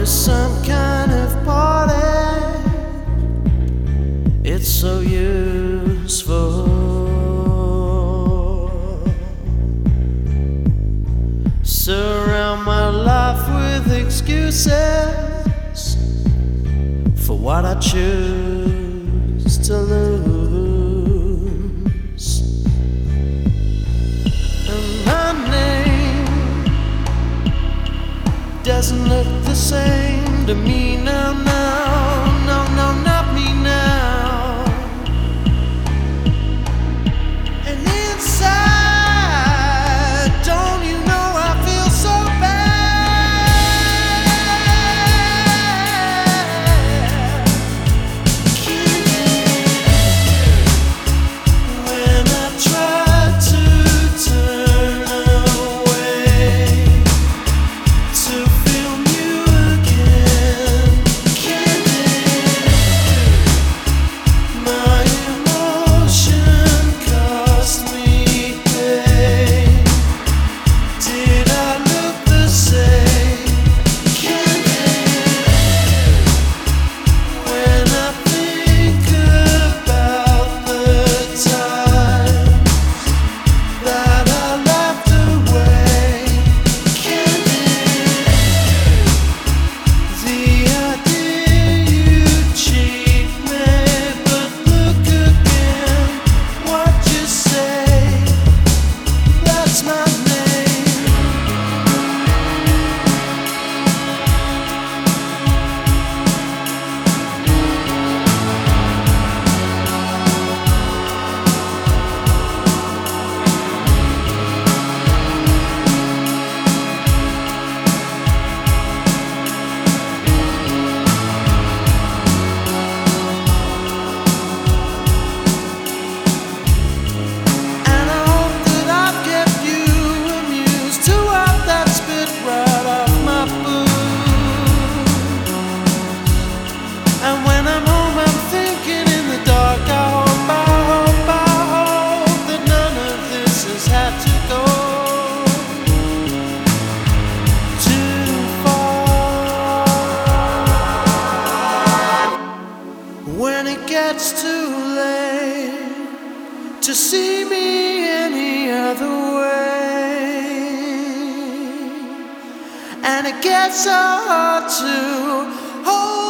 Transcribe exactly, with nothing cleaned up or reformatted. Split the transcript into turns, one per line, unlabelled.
some kind of party. It's so useful. Surround my life with excuses for what I choose to lose. And my name doesn't look the same to me now, now, no, no, not me now. And inside, don't you know I feel so bad? When I try to turn away to feel new again, can my emotion cost me pain? Did I look the same? Can when I think about the time that I left away, can the idea you cheat me, but look again, what you say, that's my name. And I hope that I've kept you amused to have that spit right off my boot. And when I'm home, I'm thinking in the dark, I hope, I hope, I hope that none of this has had to go too far. When it gets too late to see me any other way, and it gets so hard to hold